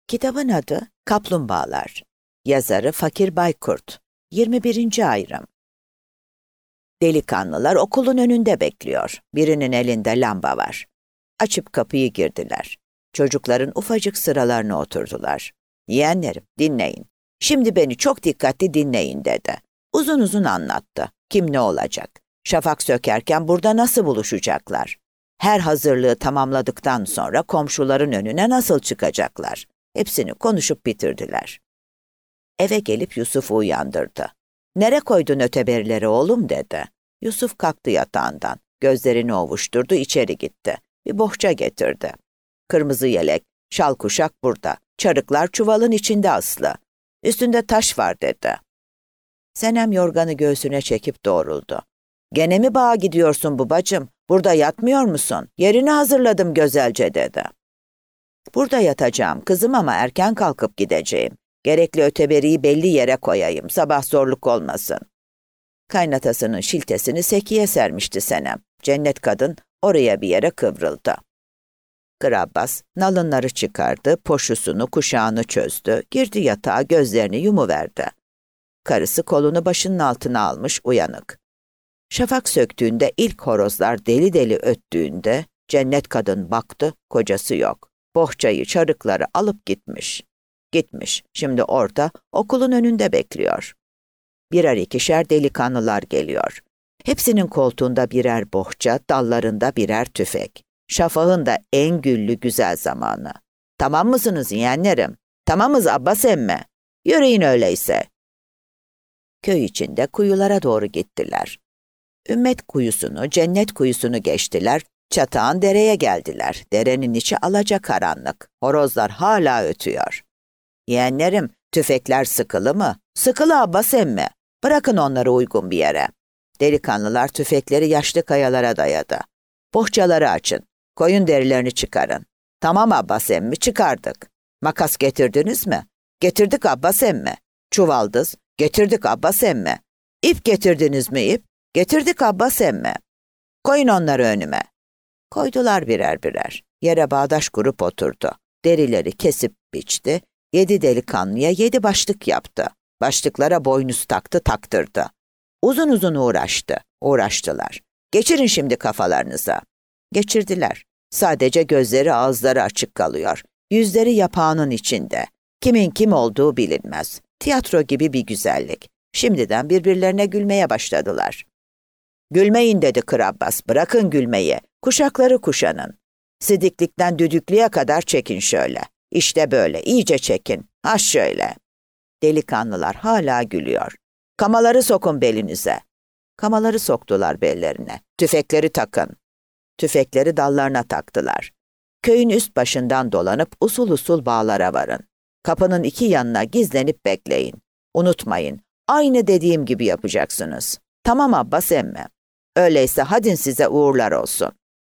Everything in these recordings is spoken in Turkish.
Kitabın adı Kaplumbağalar. Yazarı Fakir Baykurt. 21. ayrım. Delikanlılar okulun önünde bekliyor. Birinin elinde lamba var. Açıp kapıyı girdiler. Çocukların ufacık sıralarına oturdular. Yeğenlerim, dinleyin. Şimdi beni çok dikkatli dinleyin dedi. Uzun uzun anlattı. Kim ne olacak? Şafak sökerken burada nasıl buluşacaklar? Her hazırlığı tamamladıktan sonra komşuların önüne nasıl çıkacaklar? Hepsini konuşup bitirdiler. Eve gelip Yusuf'u uyandırdı. "Nere koydun öteberileri oğlum?" dedi. Yusuf kalktı yatağından. Gözlerini ovuşturdu, içeri gitti. Bir bohça getirdi. "Kırmızı yelek, şal kuşak burada. Çarıklar çuvalın içinde aslı. Üstünde taş var" dedi. Senem yorganı göğsüne çekip doğruldu. "Gene mi bağa gidiyorsun babacığım? Burada yatmıyor musun? Yerini hazırladım güzelce" dedi. "Burada yatacağım kızım ama erken kalkıp gideceğim. Gerekli öteberiyi belli yere koyayım, sabah zorluk olmasın." Kaynatasının şiltesini sekiye sermişti Senem. Cennet kadın oraya bir yere kıvrıldı. Kırabbas nalınları çıkardı, poşusunu, kuşağını çözdü, girdi yatağa, gözlerini yumuverdi. Karısı kolunu başının altına almış, uyanık. Şafak söktüğünde ilk horozlar deli deli öttüğünde Cennet kadın baktı, kocası yok. Bohçayı, çarıkları alıp gitmiş. Şimdi orada, okulun önünde bekliyor. Birer ikişer delikanlılar geliyor. Hepsinin koltuğunda birer bohça, dallarında birer tüfek. Şafağın da en güllü güzel zamanı. "Tamam mısınız yeğenlerim? Tamamız Abbas emme. Yürüyün öyleyse." Köy içinde kuyulara doğru gittiler. Ümmet kuyusunu, cennet kuyusunu geçtiler, çatağın dereye geldiler. Derenin içi alacakaranlık. Horozlar hala ötüyor. "Yeğenlerim, tüfekler sıkılı mı?" "Sıkılı Abbas emmi. Bırakın onları uygun bir yere." Delikanlılar tüfekleri yaşlı kayalara dayadı. "Bohçaları açın. Koyun derilerini çıkarın." "Tamam Abbas emmi, çıkardık." "Makas getirdiniz mi?" "Getirdik Abbas emmi." "Çuvaldız?" "Getirdik Abbas emmi." "İp getirdiniz mi ip?" "Getirdik Abbas emmi." "Koyun onları önüme." Koydular birer birer. Yere bağdaş kurup oturdu. Derileri kesip biçti. 7 delikanlıya 7 başlık yaptı. Başlıklara boynuz taktı, taktırdı. Uzun uzun uğraştılar. "Geçirin şimdi kafalarınıza." Geçirdiler. Sadece gözleri ağızları açık kalıyor. Yüzleri yapağının içinde. Kimin kim olduğu bilinmez. Tiyatro gibi bir güzellik. Şimdiden birbirlerine gülmeye başladılar. "Gülmeyin" dedi Kırabbas. "Bırakın gülmeyi. Kuşakları kuşanın. Sidiklikten düdüklüye kadar çekin şöyle. İşte böyle, iyice çekin. Ha şöyle." Delikanlılar hala gülüyor. "Kamaları sokun belinize." Kamaları soktular bellerine. "Tüfekleri takın." Tüfekleri dallarına taktılar. Köyün üst başından dolanıp usul usul bağlara varın. Kapının 2 yanına gizlenip bekleyin. Unutmayın, aynı dediğim gibi yapacaksınız. "Tamam Abbas emmi. Öyleyse hadin size uğurlar olsun."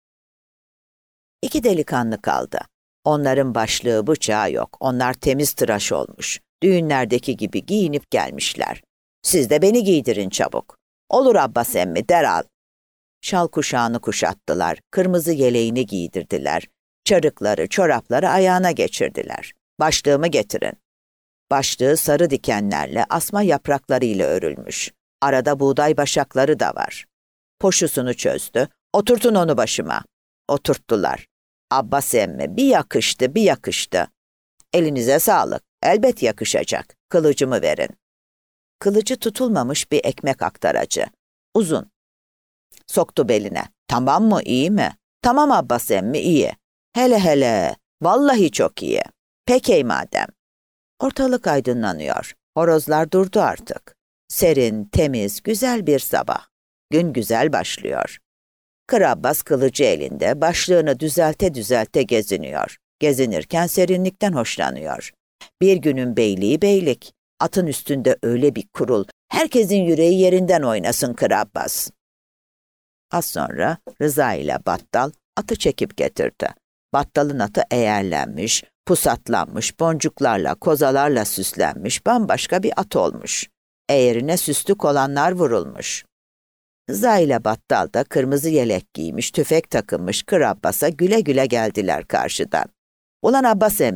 2 delikanlı kaldı. Onların başlığı bıçağı yok. Onlar temiz tıraş olmuş. Düğünlerdeki gibi giyinip gelmişler. "Siz de beni giydirin çabuk." "Olur Abbas emmi, derhal." Şal kuşağını kuşattılar. Kırmızı yeleğini giydirdiler. Çarıkları, çorapları ayağına geçirdiler. "Başlığımı getirin." Başlığı sarı dikenlerle, asma yapraklarıyla örülmüş. Arada buğday başakları da var. Poşusunu çözdü. "Oturtun onu başıma." Oturttular. "Abbas emmi, bir yakıştı. Elinize sağlık. Elbet yakışacak. Kılıcımı verin." Kılıcı tutulmamış bir ekmek aktaracı. Uzun. Soktu beline. "Tamam mı, iyi mi?" "Tamam Abbas emmi, iyi." Hele, vallahi çok iyi." "Peki madem." Ortalık aydınlanıyor. Horozlar durdu artık. Serin, temiz, güzel bir sabah. Gün güzel başlıyor. Kırabbas kılıcı elinde, başlığını düzelte geziniyor. Gezinirken serinlikten hoşlanıyor. Bir günün beyliği beylik. Atın üstünde öyle bir kurul. Herkesin yüreği yerinden oynasın Kırabbas. Az sonra Rıza ile Battal atı çekip getirdi. Battalın atı eğerlenmiş, pusatlanmış, boncuklarla, kozalarla süslenmiş, bambaşka bir at olmuş. Eğerine süslük olanlar vurulmuş. Rıza ile Battal da kırmızı yelek giymiş, tüfek takınmış Kırabbas'a güle güle geldiler karşıdan. "Ulan Abbas emmi,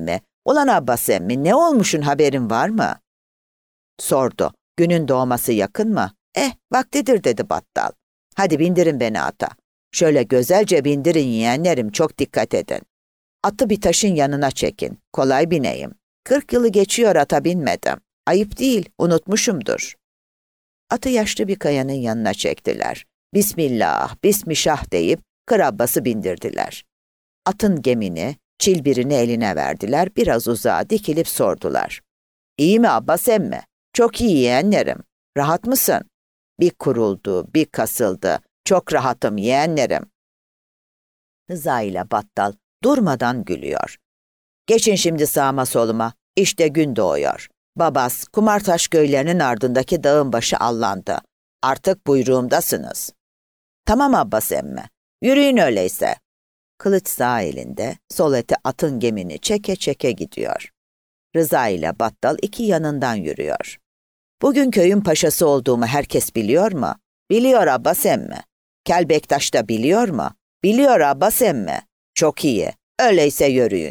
Ulan Abbas emmi, ne olmuşun, haberin var mı? Sordu. Günün doğması yakın mı? Vaktidir dedi battal. Hadi bindirin beni ata. Şöyle güzelce bindirin yeğenlerim, çok dikkat edin. Atı bir taşın yanına çekin. Kolay bineyim. 40 yılı geçiyor ata binmedim. Ayıp değil, unutmuşumdur. Atı yaşlı bir kayanın yanına çektiler. Bismillah, bismişah deyip Kır Abbas'ı bindirdiler. Atın gemini, çilbirini eline verdiler, biraz uzağa dikilip sordular. İyi mi Abbas emmi? Çok iyi yeğenlerim. Rahat mısın? Bir kuruldu, bir kasıldı. Çok rahatım yeğenlerim. Rıza ile battal durmadan gülüyor. Geçin şimdi sağıma soluma. İşte gün doğuyor. Babas, Kumartaş köylerinin ardındaki dağın başı allandı. Artık buyruğumdasınız. Tamam Abbas emmi. Yürüyün öyleyse. Kılıç sağ elinde, sol eti atın gemini çeke çeke gidiyor. Rıza ile battal iki yanından yürüyor. Bugün köyün paşası olduğumu herkes biliyor mu? Biliyor Abbas emmi. Kel Bektaş da biliyor mu? Biliyor Abbas emmi. Çok iyi. Öyleyse yürüyün.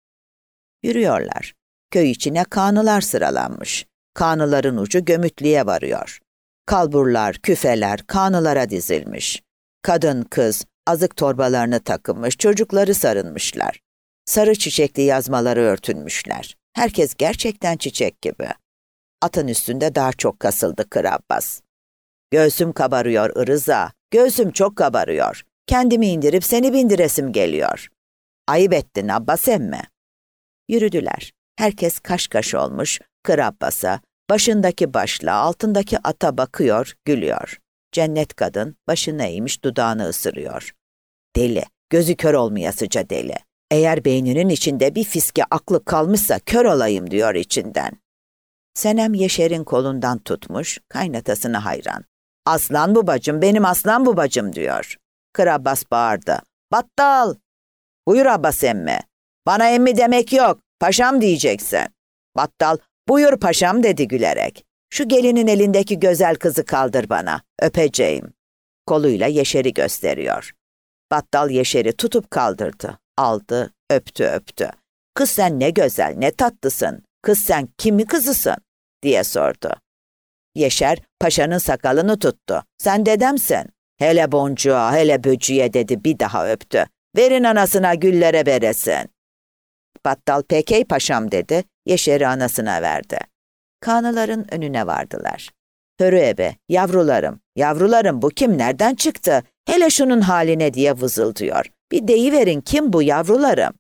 Yürüyorlar. Köy içine kağnılar sıralanmış. Kağnıların ucu Gömütlü'ye varıyor. Kalburlar, küfeler kağnılara dizilmiş. Kadın, kız azık torbalarını takınmış, çocukları sarılmışlar. Sarı çiçekli yazmaları örtünmüşler. Herkes gerçekten çiçek gibi. Atın üstünde daha çok kasıldı Kır Abbas. Göğsüm kabarıyor Rıza, göğsüm çok kabarıyor. Kendimi indirip seni bindiresim geliyor. Ayıp ettin Abbas emmi. Yürüdüler. Herkes kaş kaş olmuş, Kır Abbas'a, başındaki başla, altındaki ata bakıyor, gülüyor. Cennet kadın başını eğmiş, dudağını ısırıyor. Deli, gözü kör olmayasıca deli. Eğer beyninin içinde bir fiske aklı kalmışsa kör olayım diyor içinden. Senem Yeşer'in kolundan tutmuş, kaynatasına hayran. Aslan babacım, benim aslan babacım diyor. Kır Abbas bağırdı. Battal! Buyur Abbas emmi. Bana emmi demek yok, paşam diyeceksin. Battal, buyur paşam dedi gülerek. Şu gelinin elindeki güzel kızı kaldır bana, öpeceğim. Koluyla Yeşer'i gösteriyor. Battal Yeşer'i tutup kaldırdı. Aldı, öptü. Kız sen ne güzel, ne tatlısın. Kız sen kimi kızısın? Diye sordu. Yeşer paşanın sakalını tuttu. Sen dedemsin. Hele boncuğa, hele böcüğe dedi, bir daha öptü. Verin anasına güllere beresin. Battal pekey paşam dedi, Yeşer'i anasına verdi. Kağnıların önüne vardılar. Hörü ebe, yavrularım bu kim, nereden çıktı? Hele şunun haline diye vızıldıyor. Bir deyiverin, kim bu yavrularım?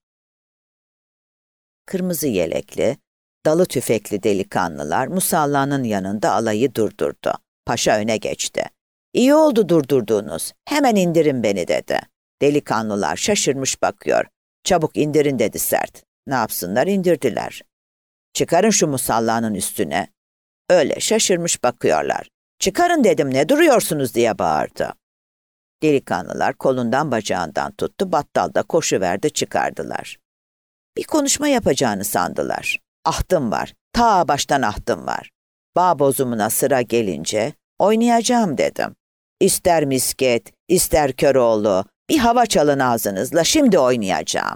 Kırmızı yelekli, dalı tüfekli delikanlılar Musalla'nın yanında alayı durdurdu. Paşa öne geçti. İyi oldu durdurduğunuz, hemen indirin beni dedi. Delikanlılar şaşırmış bakıyor. Çabuk indirin dedi sert. Ne yapsınlar, indirdiler. Çıkarın şu Musalla'nın üstüne. Öyle şaşırmış bakıyorlar. Çıkarın dedim, ne duruyorsunuz diye bağırdı. Delikanlılar kolundan bacağından tuttu, battal da koşuverdi, çıkardılar. Bir konuşma yapacağını sandılar. Ahtım var, ta baştan ahtım var. Bağ bozumuna sıra gelince oynayacağım dedim. İster misket, ister Köroğlu, bir hava çalın ağzınızla, şimdi oynayacağım.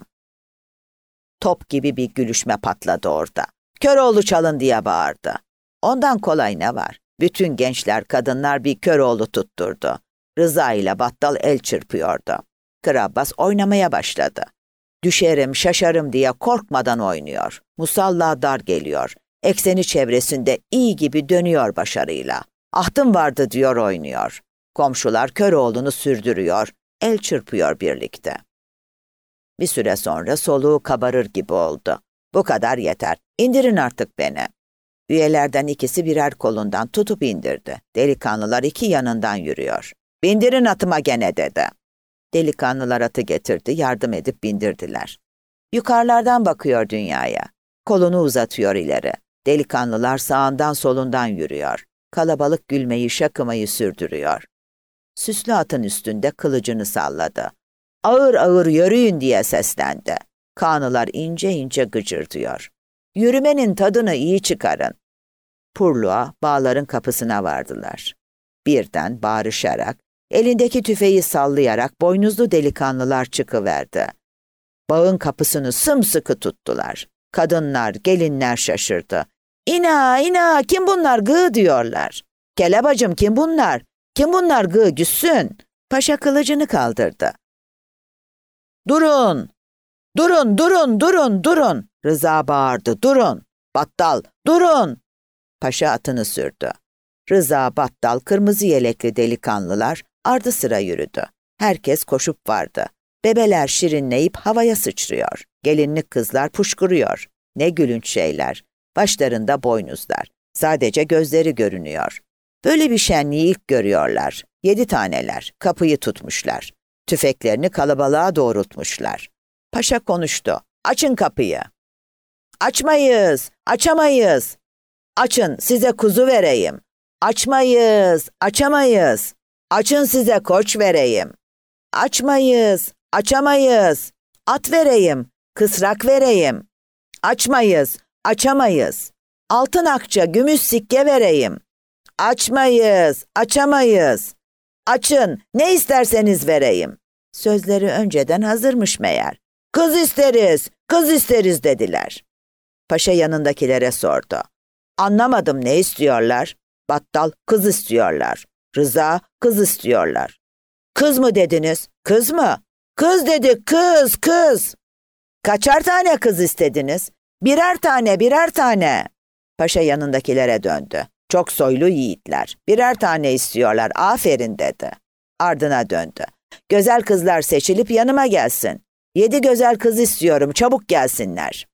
Top gibi bir gülüşme patladı orada. Köroğlu çalın diye bağırdı. Ondan kolay ne var? Bütün gençler, kadınlar bir Köroğlu tutturdu. Rıza ile battal el çırpıyordu. Kır Abbas oynamaya başladı. Düşerim, şaşarım diye korkmadan oynuyor. Musalla dar geliyor. Ekseni çevresinde iyi gibi dönüyor başarıyla. Ahtım vardı diyor, oynuyor. Komşular Köroğlu'nu sürdürüyor, el çırpıyor birlikte. Bir süre sonra soluğu kabarır gibi oldu. Bu kadar yeter, indirin artık beni. Üyelerden ikisi birer kolundan tutup indirdi. Delikanlılar iki yanından yürüyor. Bindirin atıma gene dedi. Delikanlılar atı getirdi, yardım edip bindirdiler. Yukarılardan bakıyor dünyaya. Kolunu uzatıyor ileri. Delikanlılar sağından solundan yürüyor. Kalabalık gülmeyi, şakımayı sürdürüyor. Süslü atın üstünde kılıcını salladı. Ağır ağır yürüyün diye seslendi. Kağnılar ince ince gıcırdıyor. Yürümenin tadını iyi çıkarın. Purluğa, bağların kapısına vardılar. Birden bağırışarak, elindeki tüfeği sallayarak boynuzlu delikanlılar çıkıverdi. Bağın kapısını sımsıkı tuttular. Kadınlar, gelinler şaşırdı. İna, ina, kim bunlar gı diyorlar. Kelebacım kim bunlar? Kim bunlar gı güssün? Paşa kılıcını kaldırdı. Durun, durun, durun, durun, durun. Rıza bağırdı, durun. Battal, durun. Paşa atını sürdü. Rıza, Battal, kırmızı yelekli delikanlılar ardı sıra yürüdü. Herkes koşup vardı. Bebeler şirinleyip havaya sıçrıyor. Gelinlik kızlar puşkuruyor. Ne gülünç şeyler. Başlarında boynuzlar. Sadece gözleri görünüyor. Böyle bir şenliği ilk görüyorlar. 7 taneler. Kapıyı tutmuşlar. Tüfeklerini kalabalığa doğrultmuşlar. Paşa konuştu. Açın kapıyı. Açmayız, açamayız. Açın, size kuzu vereyim. Açmayız, açamayız. Açın, size koç vereyim. Açmayız, açamayız. At vereyim, kısrak vereyim. Açmayız, açamayız. Altın akça, gümüş sikke vereyim. Açmayız, açamayız. Açın, ne isterseniz vereyim. Sözleri önceden hazırmış meğer. Kız isteriz dediler. Paşa yanındakilere sordu. Anlamadım, ne istiyorlar? Battal, kız istiyorlar. Rıza, kız istiyorlar. Kız mı dediniz? Kız mı? Kız dedik, kız, kız. Kaçar tane kız istediniz? Birer tane, birer tane. Paşa yanındakilere döndü. Çok soylu yiğitler. Birer tane istiyorlar, aferin dedi. Ardına döndü. Güzel kızlar seçilip yanıma gelsin. 7 güzel kız istiyorum, çabuk gelsinler.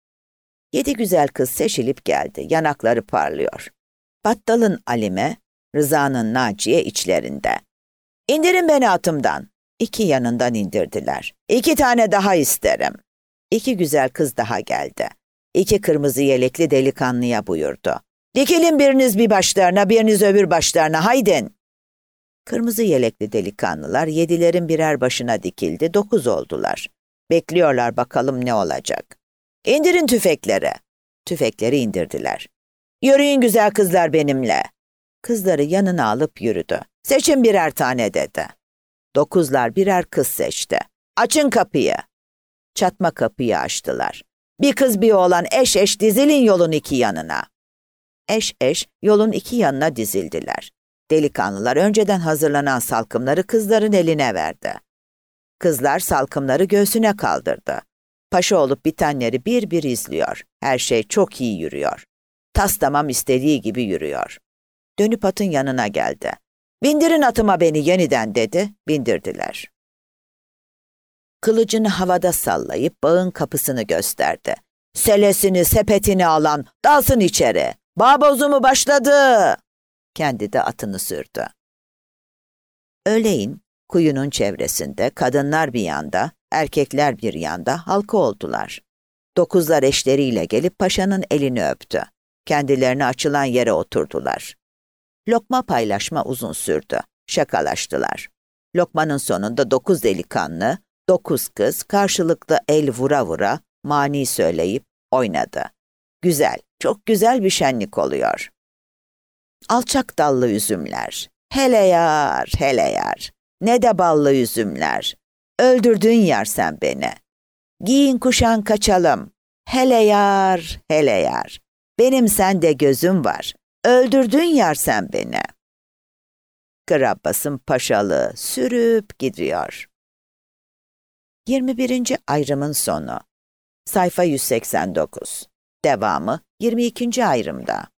7 güzel kız seçilip geldi, yanakları parlıyor. Battal'ın Alime, Rıza'nın Naciye içlerinde. İndirin beni atımdan. 2 yanından indirdiler. 2 tane daha isterim. 2 güzel kız daha geldi. 2 kırmızı yelekli delikanlıya buyurdu. Dikilin biriniz bir başlarına, biriniz öbür başlarına, haydin. Kırmızı yelekli delikanlılar 7'lerin birer başına dikildi, 9 oldular. Bekliyorlar bakalım ne olacak. İndirin tüfekleri. Tüfekleri indirdiler. Yürüyün güzel kızlar benimle. Kızları yanına alıp yürüdü. Seçin birer tane dedi. 9'lar birer kız seçti. Açın kapıyı. Çatma kapıyı açtılar. Bir kız bir oğlan eş eş dizilin yolun 2 yanına. Eş eş yolun 2 yanına dizildiler. Delikanlılar önceden hazırlanan salkımları kızların eline verdi. Kızlar salkımları göğsüne kaldırdı. Paşa olup bitenleri bir bir izliyor. Her şey çok iyi yürüyor. Tas tamam istediği gibi yürüyor. Dönüp atın yanına geldi. Bindirin atıma beni yeniden dedi. Bindirdiler. Kılıcını havada sallayıp bağın kapısını gösterdi. Selesini, sepetini alan dalsın içeri. Bağ bozumu başladı. Kendi de atını sürdü. Öğleyin kuyunun çevresinde kadınlar bir yanda, erkekler bir yanda halka oldular. 9'lar eşleriyle gelip paşanın elini öptü. Kendilerine açılan yere oturdular. Lokma paylaşma uzun sürdü. Şakalaştılar. Lokmanın sonunda 9 delikanlı, 9 kız karşılıklı el vura vura mani söyleyip oynadı. Güzel, çok güzel bir şenlik oluyor. Alçak dallı üzümler, hele yar, hele yar. Ne de ballı üzümler. Öldürdün yar sen beni. Giyin kuşan kaçalım. Hele yar, hele yar. Benim sende gözüm var. Öldürdün yar sen beni. Kır Abbas'ın paşalığı sürüp gidiyor. 21. ayrımın sonu. Sayfa 189. Devamı 22. ayrımda.